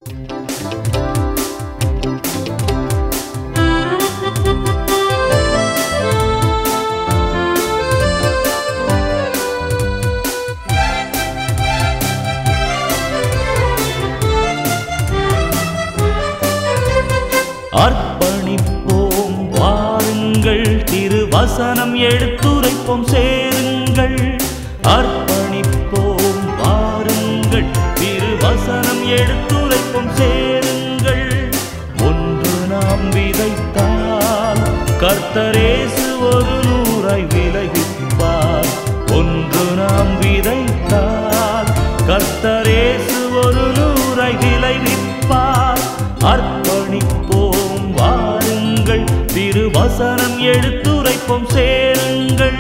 அர்ப்பணிப்போம் வாருங்கள், திருவசனம் எடுத்துரைப்போம் சேருங்கள். அர்ப்பணிப்போம் வாருங்கள், திருவசனம் எடுத்துரைப்போம் சேருங்கள். ஒன்று நாம் விதைத்தால் கர்த்தரேசு ஒரு நூறாய் விளைவிப்பார். ஒன்று நாம் விதைத்தால் கர்த்தரேசு ஒரு நூறாய் விளைவிப்பார். அர்ப்பணிப்போம் வாருங்கள், திருவசனம் எடுத்துரைப்போம் சேருங்கள்.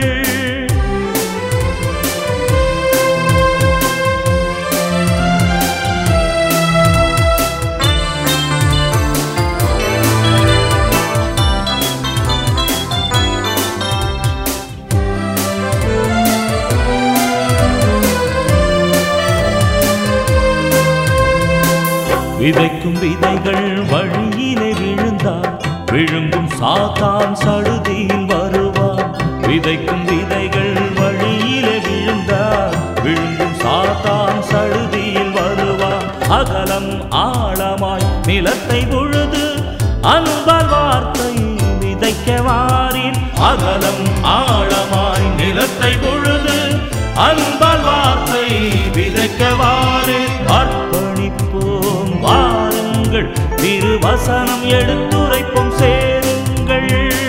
விதைக்கும் விதைகள் வழியிலே விழுந்தால் விழுங்கும் சாத்தான் சடுதியில் வருவான். விதைக்கும் விதைகள் வழியிலே விழுந்தால் விழுங்கும் சாத்தான் சடுதியில் வருவான். அகலம் ஆழமாய் நிலத்தை உழுது அன்பால் வார்த்தை விதைக்க வாரீர். அகலம் ஆழமாய் நிலத்தை உழுது அன்பால் வார்த்தை விதைக்க வாரீர். அர்ப்பணிப்போம் வாருங்கள், திருவசனம் எடுத்துரைப்போம் சேருங்கள்.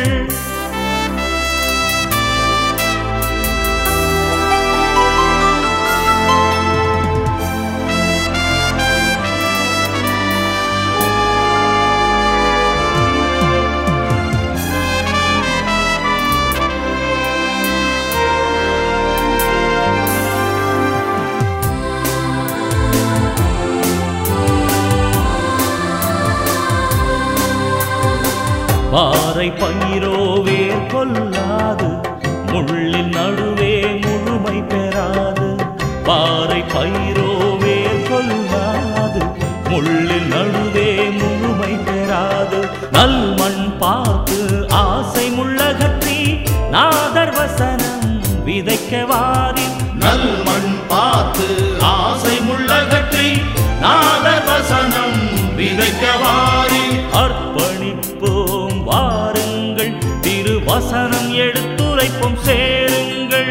பாறை பயிரோ வேர் கொள்ளாது, முள்ளின் நடுவே முழுமை பெறாது. பாறை பயிரோ வேர் கொள்ளாது, முள்ளின் நடுவே முழுமை பெறாது. நல் மண் பார்த்து ஆசை முள்ளகற்றி நாதர் வசனம் விதைக்க வாரி. நல் மண் பார்த்து ஆசை முள்ளகற்றி நாதர் வசனம் விதைக்க வாரி. அர்ப்பணிப்போம் வாருங்கள், திருவசனம் எடுத்துரைப்போம் சேருங்கள்.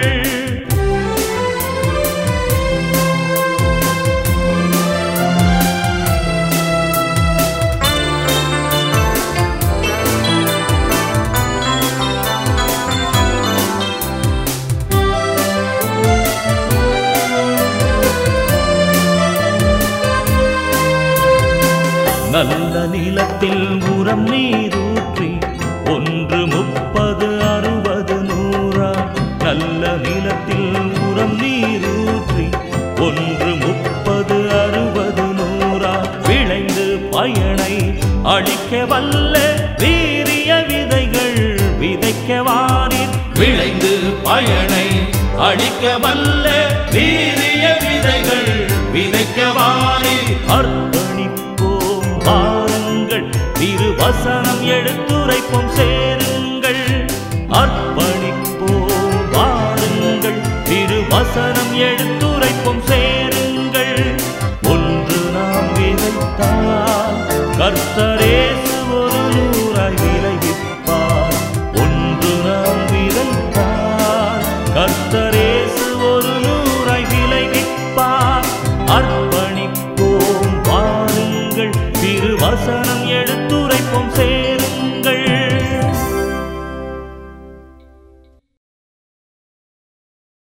நல்ல நிலத்தில் உரம் நீரூற்றி 1 30 60 100. நல்ல நிலத்தில் உரம் நீரூற்றி 1 30 60 100. விளைந்து பயனை அளிக்க வல்ல வீரிய விதைகள் விதைக்க வாரீர். விளைந்து பயனை அளிக்க வல்ல வீரிய விதைகள் விதைக்க வாரீர். அர்ப்பணிப்போம் வாருங்கள், திருவசனம் எடுத்துரைப்போம் சேருங்கள். அர்ப்பணிப்போம் வாருங்கள், திருவசனம் எடுத்துரைப்போம் சேருங்கள். ஒன்று நாம் விதைத்தால் கர்த்தரேசு